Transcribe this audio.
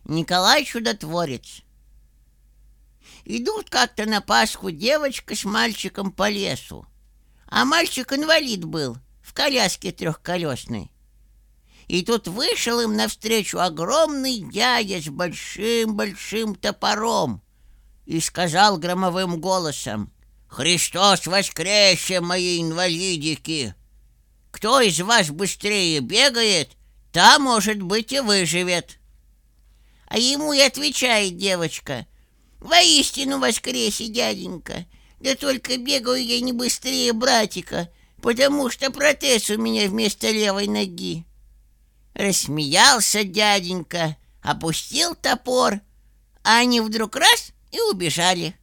Николай Чудотворец. Идут как-то на Пасху девочка с мальчиком по лесу. А мальчик инвалид был, в коляске трехколесной. И тут вышел им навстречу огромный дядя с большим-большим топором и сказал громовым голосом: «Христос воскресе, мои инвалидики! Кто из вас быстрее бегает, та, может быть, и выживет». А ему и отвечает девочка: «Воистину воскресе, дяденька, да только бегаю я не быстрее братика, потому что протез у меня вместо левой ноги». Рассмеялся дяденька, опустил топор, а они вдруг раз и убежали.